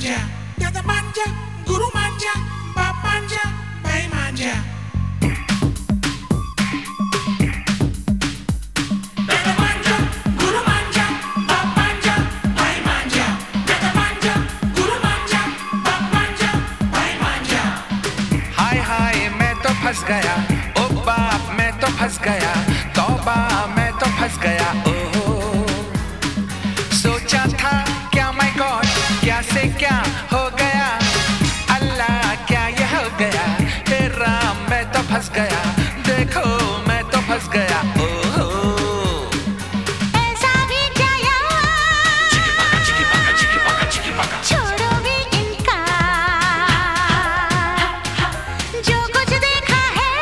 manja, dada manja, guru manja, bap manja, bhai manja. Dada manja, guru manja, bap manja, bhai manja. Dada manja, guru manja, bap manja, bhai manja. हाय हाय मैं तो फंस गया, ओ बाप मैं तो फंस गया, तौबा मैं तो फंस गया। ओह सोचा था क्या माय गॉड, क्या से क्या हो गया, अल्लाह क्या ये हो गया, हे राम मैं तो फंस गया, देखो मैं तो फंस गया। ओह ऐसा भी जाया छोड़ो भी इनका, जो कुछ देखा है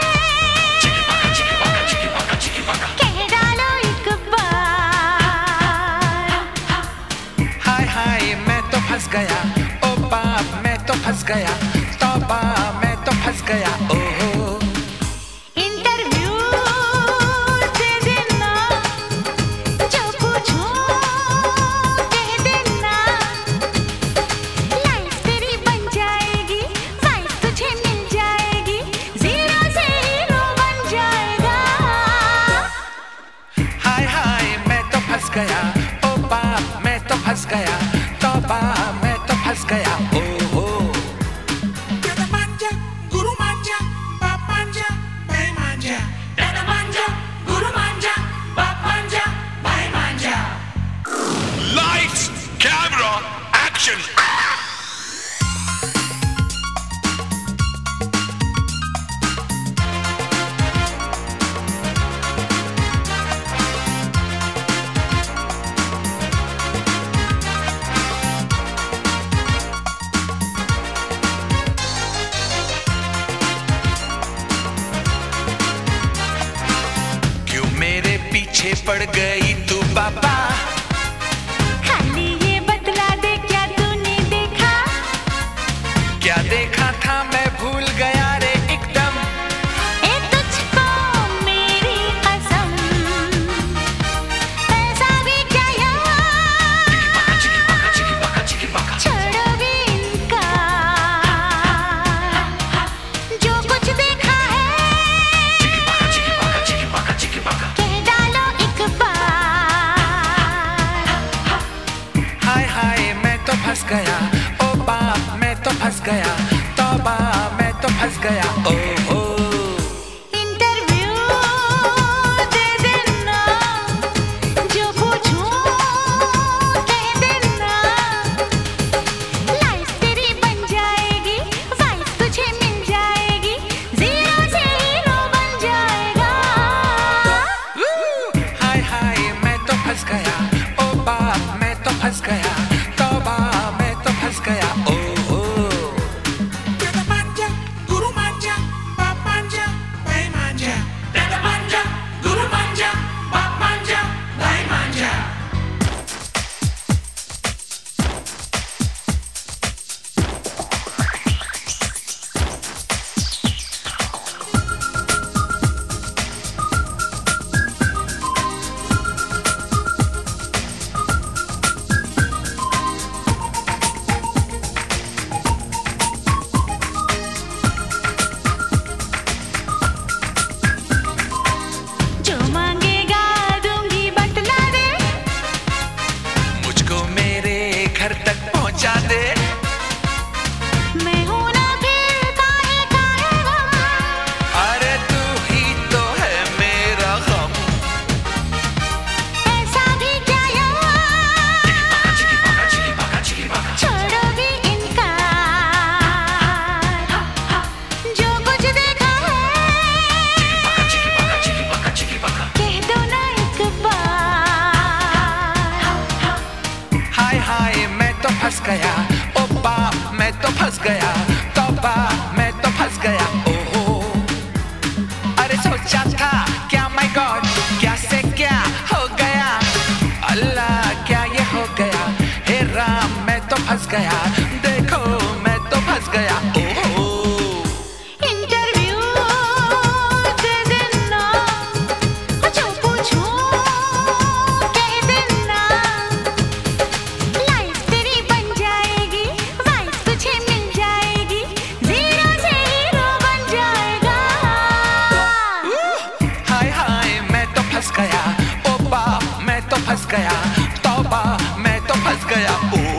कह डालो एक बार। हाय हाय मैं तो फंस गया, ओ बाप मैं तो फंस गया, तौबा मैं तो फंस गया। ओह इंटरव्यू दे देना, जो पूछो कह देना, लाइफ तेरी बन जाएगी, वाइफ तुझे मिल जाएगी, जीरो से हीरो बन जाएगा। हाय हाय मैं तो फंस गया, ओ बाप मैं तो फंस गया, तौबा मैं तो फंस गया। ओहो Dada manja, guru manja, bap manja, bhai manja. Dada manja, guru manja, bap manja, bhai manja. Lights, camera, action! क्यों मेरे पीछे पड़ गई तू बाबा, खाली ये बतला दे क्या तूने देखा, क्या देखा था मैं भूल गया रे एकदम, ए तुझको मेरी कसम। ऐसा भी जाया छोड़ो भी इनका, जो कुछ देखा है कह डालो एक बार। हाय हाय मैं तो फंस गया, ओ बाप मैं तो फंस गया, तौबा मैं तो फंस गया। ओहो इंटरव्यू दे देना, जो पूछो कह देना, लाइफ तेरी बन जाएगी, वाइफ तुझे मिल जाएगी, जीरो से हीरो बन जाएगा। हाय हाय मैं तो फंस गया, ओ बाप मैं तो फंस गया, तौबा मैं तो फंस गया। ओहो Dada manja, guru manja, bap manja, bhai manja. Dada manja, guru manja, bap manja, bhai manja. जो मांगेगा दूंगी बतला दे, मुझको मेरे घर तक पहुंचा दे, मैं हूं ना फिर काहे काहे गम। अरे तू ही तो है मेरा गम। ऐसा भी जाया छोड़ो भी इनका, जो कुछ देखा है कह दो ना एक बार। हाय हाय मैं तो फंस गया, ओ बाप मैं तो फंस गया, तौबा मैं तो फंस गया। ओहो अरे सोचा था क्या माय गॉड, क्या से क्या हो गया, अल्लाह क्या ये हो गया, हे राम मैं तो फंस गया, देखो मैं तो फंस गया। ओहो इंटरव्यू दे देना, जो पूछो कह देना, लाइफ तेरी बन जाएगी, गया ओ